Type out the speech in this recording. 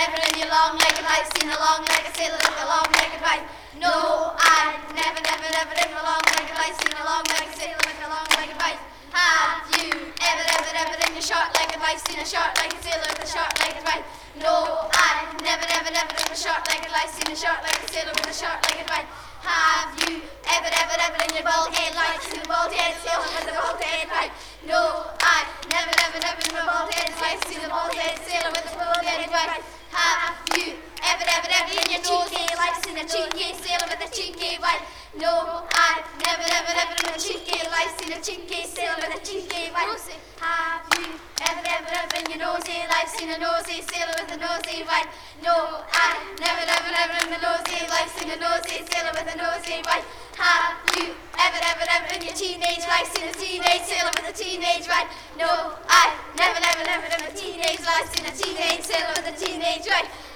ever in your long-legged life seen a long-legged sailor with a long-legged wife? No, I never in my long-legged life seen a long-legged sailor with a long-legged wife. Have you ever in your short-legged life seen a short-legged sailor with a short-legged wife? No, I never in my short-legged life seen a short-legged sailor with a short-legged wife. Have you ever in your bald-head life seen a bald-head sailor with a bald-head wife? No, I never in my bald-head life seen a bald-head sailor with a bald-headed wife. Have you ever in your cheeky life seen a cheeky sailor with a cheeky wife? No, I never in my cheeky life seen a cheeky sailor with a cheeky wife. Have you ever in your nosy life seen a nosy sailor with a nosy wife? No, I never in my nosy life seen a nosy sailor with a nosy wife. Have you ever in your teenage life seen a teenage sailor with a teenage wife? No, I never in my teenage life seen a teenage sailor with a teenage wife.